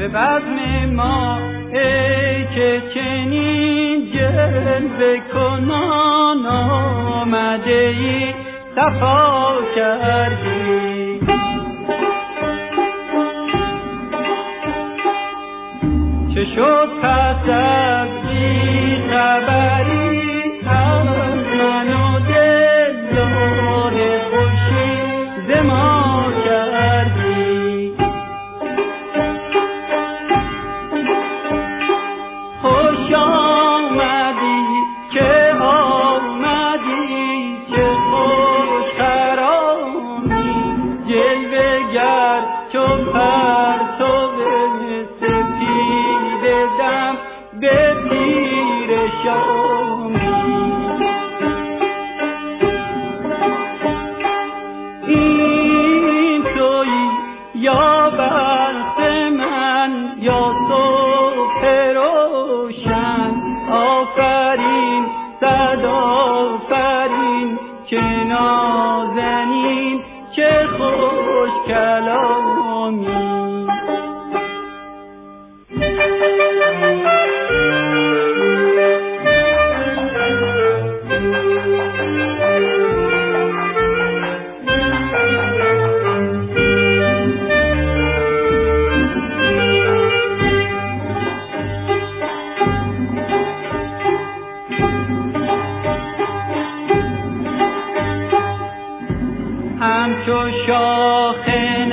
به بزم ما ای که چنین جلوه کنان آمده ای صفا کردی. چه شد پس از بی خبری از من و دلدار خوشی ز ما کردی. خوش آمدی که آمدی چه خوش خرامی جلوه گر چو پرتو سپید دم به پیر شامی. این تویی یا بخت من یا صبح روشن. آفرین صد آفرین چه نازنین چه خوش کلامی. همچو شاخ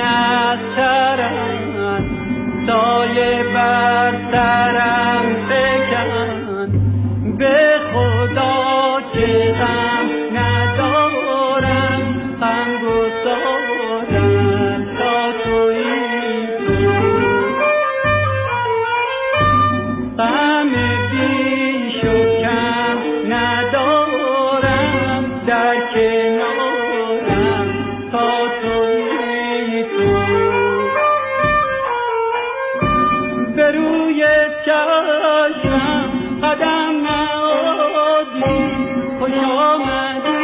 نسترن سایه بر سرم فکن. به خدا که غم ندارم غم گسارم تا تویی تو. غم بیش و کم ندارم در کنارم تا تویی تو. به روی چشمم قدم نهادی خوش آمدی